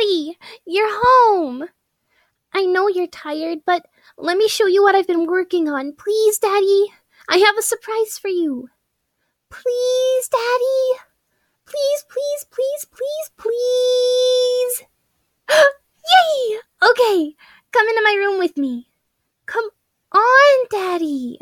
Daddy! You're home! I know you're tired, but let me show you what I've been working on. Please, Daddy! I have a surprise for you. Please, Daddy! Please, please, please, please, please! Yay! Okay, come into my room with me. Come on, Daddy!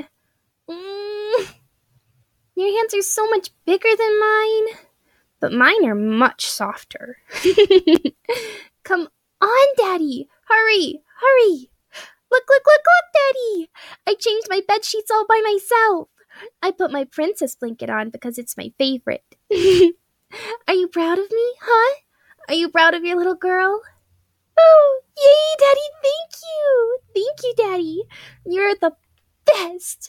Your hands are so much bigger than mine, but mine are much softer. Come on, Daddy! Hurry! Hurry! Look, look, look, look, Daddy! I changed my bed sheets all by myself. I put my princess blanket on because it's my favorite. Are you proud of me, huh? Are you proud of your little girl? Oh, yay, Daddy, thank you! Thank you, Daddy. You're the best.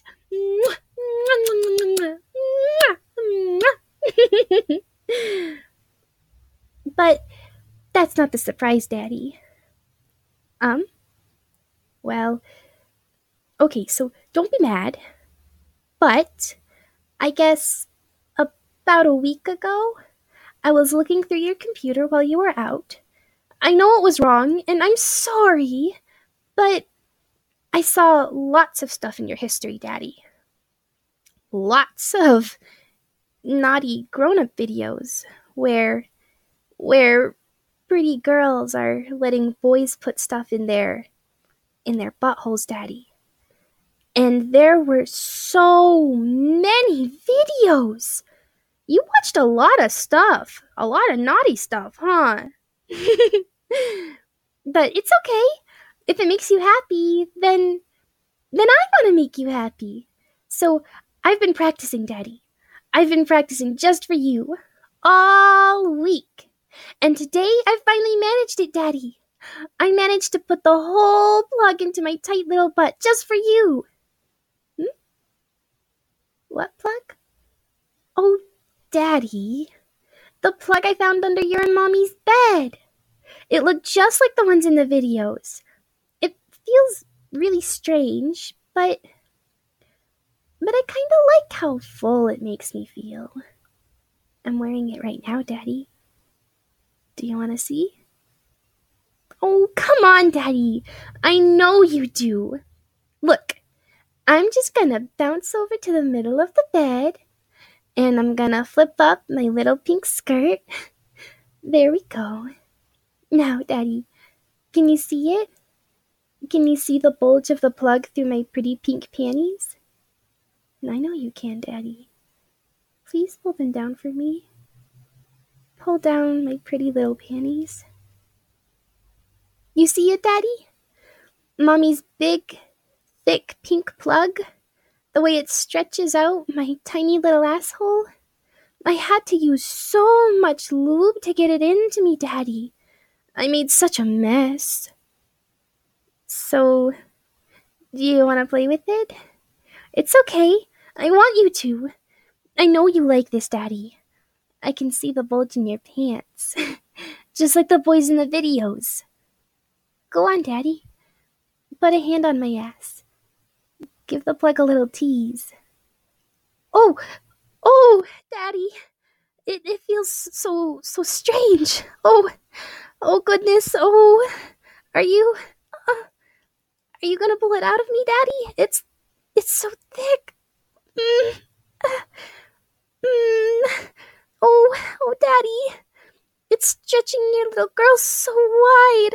But that's not the surprise, Daddy. Well, okay, so don't be mad. But I guess about a week ago, I was looking through your computer while you were out. I know it was wrong, and I'm sorry, but I saw lots of stuff in your history, Daddy. Lots of naughty grown-up videos where pretty girls are letting boys put stuff in their buttholes, Daddy. And there were so many videos. You watched a lot of stuff. A lot of naughty stuff, huh? But it's okay. If it makes you happy, then I want to make you happy. So I've been practicing, Daddy. I've been practicing just for you. All week. And today I finally managed it, Daddy. I managed to put the whole plug into my tight little butt just for you. What plug? Oh, Daddy. The plug I found under your and Mommy's bed. It looked just like the ones in the videos. It feels really strange, but I kind of like how full it makes me feel. I'm wearing it right now, Daddy. Do you want to see? Oh, come on, Daddy. I know you do. Look, I'm just gonna bounce over to the middle of the bed, and I'm gonna flip up my little pink skirt. There we go. Now, Daddy, can you see it? Can you see the bulge of the plug through my pretty pink panties? I know you can, Daddy. Please pull them down for me. Pull down my pretty little panties. You see it, Daddy? Mommy's big, thick pink plug? The way it stretches out my tiny little asshole? I had to use so much lube to get it into me, Daddy. I made such a mess. So, do you want to play with it? It's okay. I want you to. I know you like this, Daddy. I can see the bulge in your pants. Just like the boys in the videos. Go on, Daddy. Put a hand on my ass. Give the plug a little tease. Oh, Daddy. It feels so strange. Oh goodness. Oh, are you gonna pull it out of me, Daddy? It's so thick. Oh, Daddy. It's stretching your little girl so wide.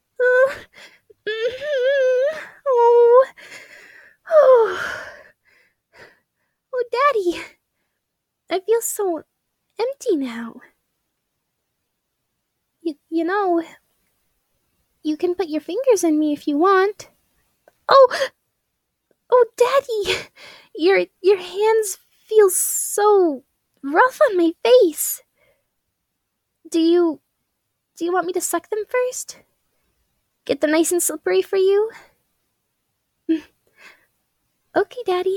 Oh, Daddy. I feel so empty now. You know, you can put your fingers in me if you want. Oh, Daddy. Your hands feel so rough on my face. Do you want me to suck them first? Get them nice and slippery for you? Okay, Daddy.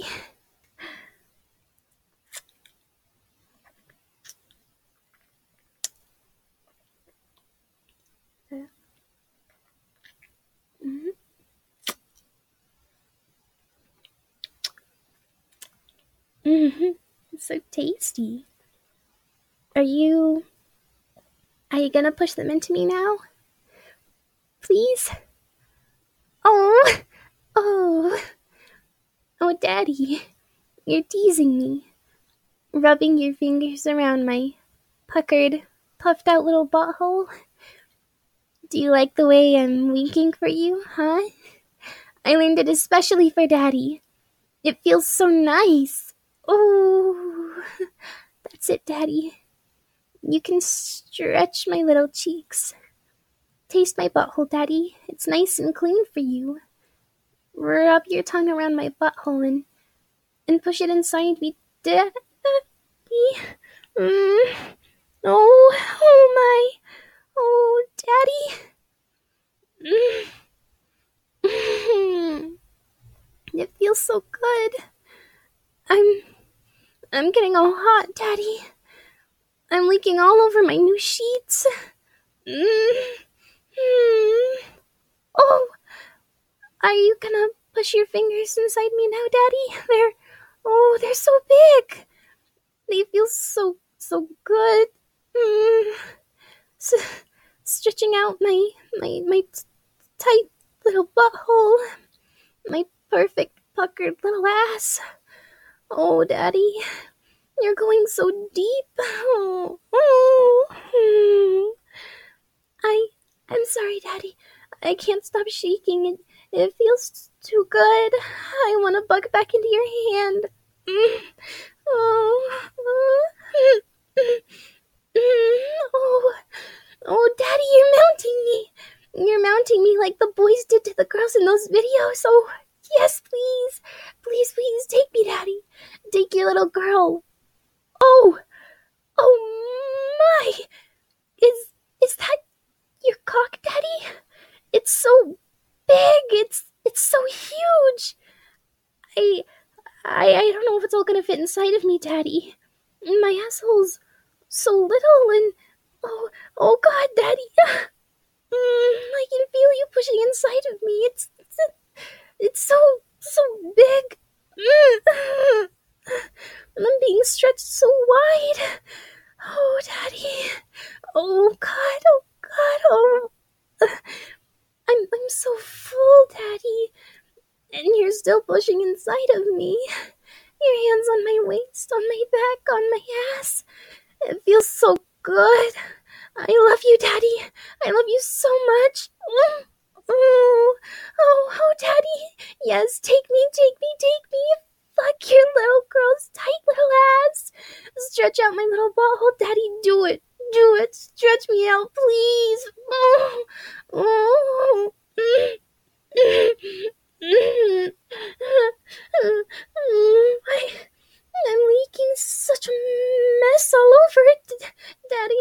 It's so tasty. Are you gonna push them into me now? please? Oh, oh, oh, Daddy, you're teasing me, rubbing your fingers around my puckered, puffed out little butthole. Do you like the way I'm winking for you, huh? I learned it especially for Daddy. It feels so nice. Oh, that's it, Daddy. You can stretch my little cheeks. Taste my butthole, Daddy. It's nice and clean for you. Rub your tongue around my butthole and push it inside me, Daddy. Mm. Oh my. Oh, Daddy. Mm. It feels so good. I'm getting all hot, Daddy. I'm leaking all over my new sheets. Mm. Mm. Oh, are you gonna push your fingers inside me now, Daddy? They're so big. They feel so good. Mm. Stretching out my tight little butthole, my perfect puckered little ass. Oh, Daddy, you're going so deep. I'm sorry, Daddy. I can't stop shaking. It feels too good. I want to bug back into your hand. Oh, oh, oh, Daddy, you're mounting me. You're mounting me like the boys did to the girls in those videos. Oh, yes, please. Please, take me, Daddy. Take your little girl. Oh, oh my. Is that your cock, Daddy? It's so big. It's so huge. I don't know if it's all gonna fit inside of me, Daddy. My asshole's so little and oh God, Daddy. I can feel you pushing inside of me. It's so big. And I'm being stretched so wide. Oh, Daddy. Oh God. Oh God. Oh. I'm so full, Daddy. And you're still pushing inside of me. Your hands on my waist, on my back, on my ass. It feels so good. I love you, Daddy. I love you so much. Oh, Daddy. Yes, take me. Fuck your little girl's tight little ass. Stretch out my little butthole, Daddy. Do it. Stretch me out, please. I'm leaking such a mess all over it, Daddy.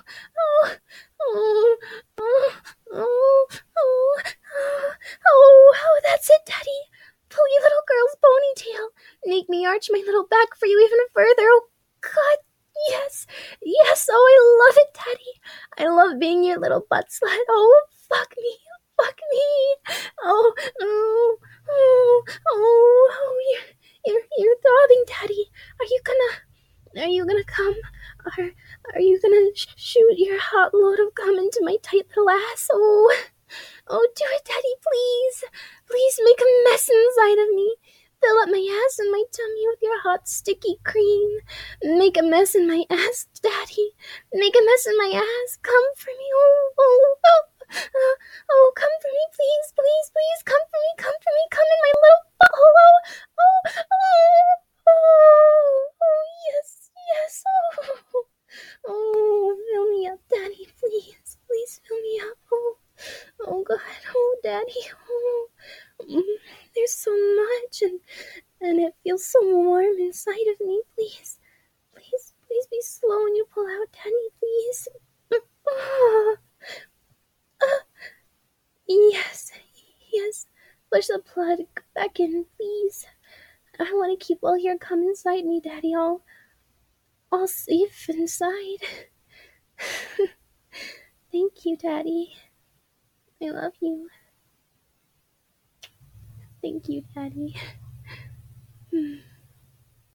Oh, that's it, Daddy. Pull your little girl's ponytail. Make me arch my little back for you even further. Oh, God, yes. Oh, I love it, Daddy. I love being your little butt slut. Oh, fuck me. You're throbbing, Daddy. Are you gonna come? Are you gonna shoot your hot load of cum into my tight little ass? Oh, do it, Daddy, please. Please make a mess inside of me. Fill up my ass and my tummy with your hot, sticky cream. Make a mess in my ass, Daddy. Make a mess in my ass. Come for me. Oh, come for me, please. Come for me. Come in my little butthole. Yes. Oh, fill me up, Daddy, please. Please fill me up. Oh, God. Oh, Daddy. There's so much, and it feels so warm inside of me. Please be slow when you pull out, Daddy, please. Yes. Push the plug back in, please. I want to keep all your cum inside me, Daddy. All safe inside. Thank you, Daddy. I love you. Thank you, Daddy.